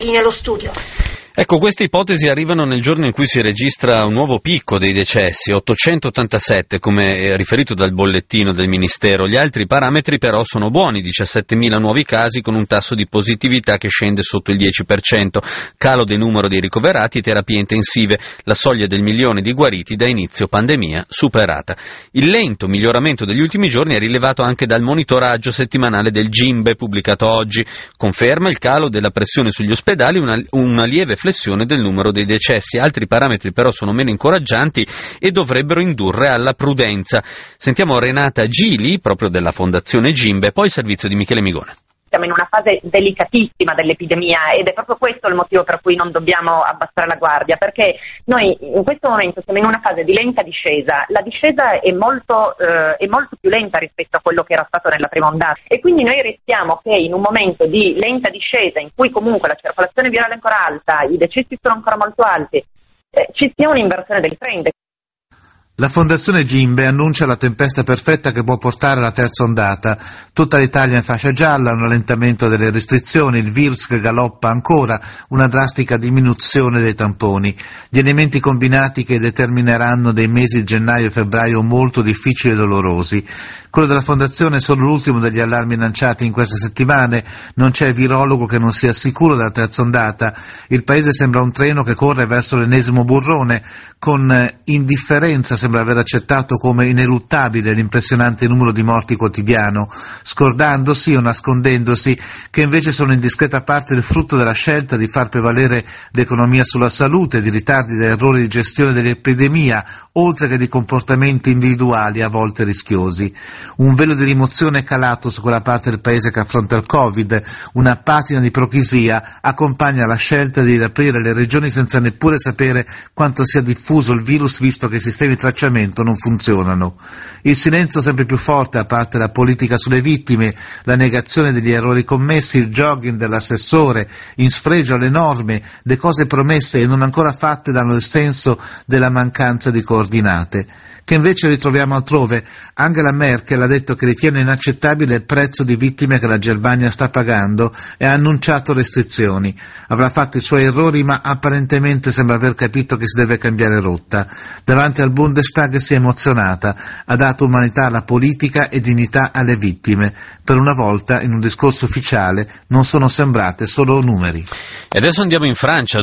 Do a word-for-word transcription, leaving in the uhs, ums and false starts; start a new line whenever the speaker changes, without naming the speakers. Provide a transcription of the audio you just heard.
nello studio.
Ecco, queste ipotesi arrivano nel giorno in cui si registra un nuovo picco dei decessi, ottocentottantasette come riferito dal bollettino del Ministero. Gli altri parametri però sono buoni, diciassettemila nuovi casi con un tasso di positività che scende sotto il dieci per cento, calo del numero dei ricoverati e terapie intensive, la soglia del milione di guariti da inizio pandemia superata. Il lento miglioramento degli ultimi giorni è rilevato anche dal monitoraggio settimanale del Gimbe pubblicato oggi, conferma il calo della pressione sugli ospedali, una, una lieve flessione del numero dei decessi. Altri parametri però sono meno incoraggianti e dovrebbero indurre alla prudenza. Sentiamo Renata Gili, proprio della Fondazione Gimbe, poi il servizio di Michele Migone.
Siamo in una fase delicatissima dell'epidemia ed è proprio questo il motivo per cui non dobbiamo abbassare la guardia, perché noi in questo momento siamo in una fase di lenta discesa. La discesa è molto, eh, è molto più lenta rispetto a quello che era stato nella prima ondata e quindi noi rischiamo che in un momento di lenta discesa in cui comunque la circolazione virale è ancora alta, i decessi sono ancora molto alti, eh, ci sia un'inversione del trend.
La Fondazione Gimbe annuncia la tempesta perfetta che può portare alla terza ondata. Tutta l'Italia in fascia gialla, un rallentamento delle restrizioni, il virus che galoppa ancora, una drastica diminuzione dei tamponi. Gli elementi combinati che determineranno dei mesi di gennaio e febbraio molto difficili e dolorosi. Quello della Fondazione è solo l'ultimo degli allarmi lanciati in queste settimane. Non c'è virologo che non sia sicuro della terza ondata. Il Paese sembra un treno che corre verso l'ennesimo burrone. Con indifferenza sembra aver accettato come ineluttabile l'impressionante numero di morti quotidiano, scordandosi o nascondendosi che invece sono in discreta parte il frutto della scelta di far prevalere l'economia sulla salute, di ritardi ed errori di gestione dell'epidemia, oltre che di comportamenti individuali a volte rischiosi. Un velo di rimozione è calato su quella parte del Paese che affronta il Covid, una patina di ipocrisia accompagna la scelta di riaprire le regioni senza neppure sapere quanto sia diffuso il virus, visto che i sistemi di tracciamento non funzionano. Il silenzio sempre più forte a parte la politica sulle vittime, la negazione degli errori commessi, il jogging dell'assessore, in sfregio alle norme, le cose promesse e non ancora fatte danno il senso della mancanza di coordinate, che invece ritroviamo altrove. Angela Merkel ha detto che ritiene inaccettabile il prezzo di vittime che la Germania sta pagando e ha annunciato restrizioni. Avrà fatto i suoi errori, ma apparentemente sembra aver capito che si deve cambiare rotta. Davanti al Bundestag si è emozionata, ha dato umanità alla politica e dignità alle vittime. Per una volta in un discorso ufficiale non sono sembrate solo numeri.
E adesso andiamo in Francia,